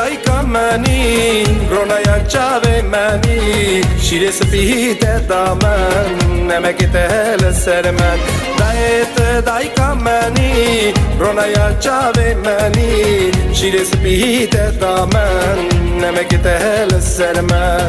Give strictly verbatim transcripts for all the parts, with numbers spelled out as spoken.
dai kamani ronaya chave mani shire spite daman nemek tel serman dayet dai kamani ronaya chave mani shire spite daman nemek tel serman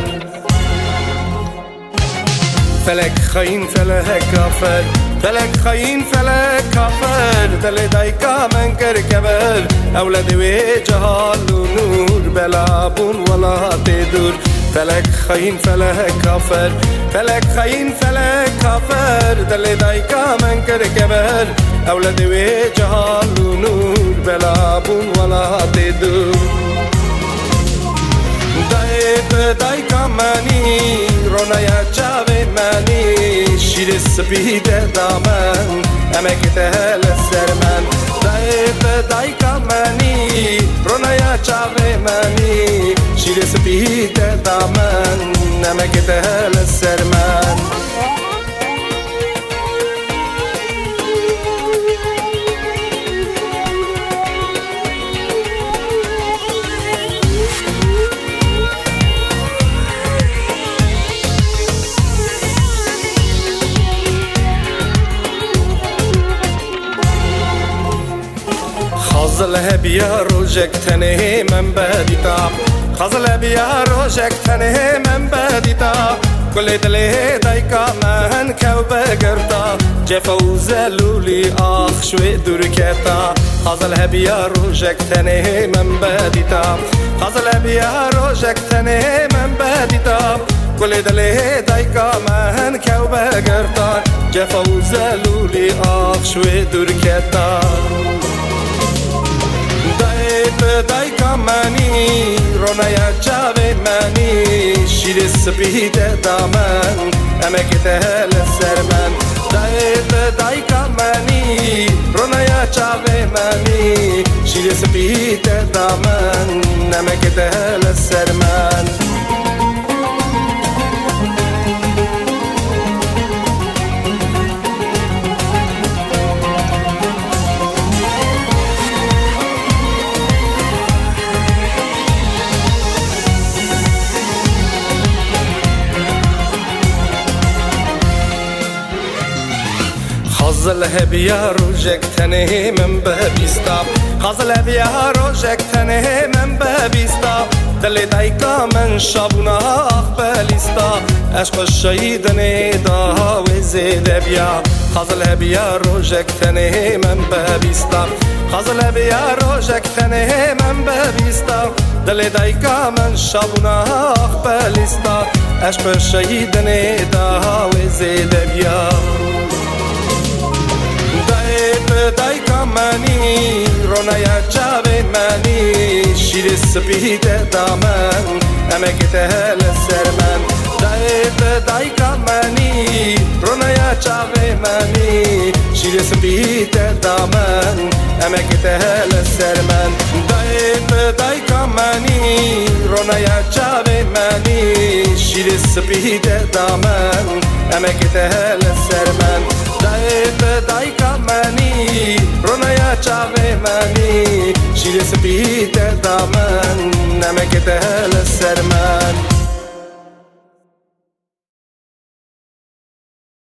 فلك خاين فلك كافر فلك خاين فلك كافر دل دايكا من كركبر أولاد وجهال ونور بلابون ولا تدور فلك خاين فلك كافر فلك خاين فلك كافر دل دايكا من كركبر أولاد وجهال ونور بلابون ولا تدور دايت دايكا ماني رونايا چاوي ماني شير سپید دامن امك تهل سرمن دايت دايكا ماني رونايا چاوي ماني شير سپید دامن امك تهل سرمن خازل بیا روزک تنه من بدیتا خازل بیا روزک تنه من بدیتا کل دل دایکا من کو بگرتا جفوز لولی آخ شوی دور کتا خازل بیا روزک تنه من بدیتا خازل بیا روزک تنه من بدیتا کل دل دایکا من کو بگرتا جفوز لولی آخ شوی دور کتا دای کامانی رونایا چاوی مانی شیر سپید دامن امک تهل سرمن دای دای کامانی رونایا چاوی مانی شیر سپید دامن امک تهل سرمن خازل بیا روزک تنه من ببیستا خازل بیا روزک تنه من ببیستا دل دایکا من شابونا آخ بلیستا عشق شهید نیدا و زید بیا خازل بیا روزک تنه من ببیستا خازل بیا روزک تنه من ببیستا دل دایکا من شابونا آخ بلیستا عشق شهید نیدا و زید بیا دای کامانی رونایا چاوی مانی شیر سپید دامن امک تهل سرمن دای دای کامانی رونایا چاوی مانی شیر سپید دامن امک تهل سرمن دای دای کامانی رونایا چاوی مانی شیر سپید دامن امک تهل سرمن دای دای کامانی رونایا چاوی مانی شیر سپید دامن نمک تهل سرمن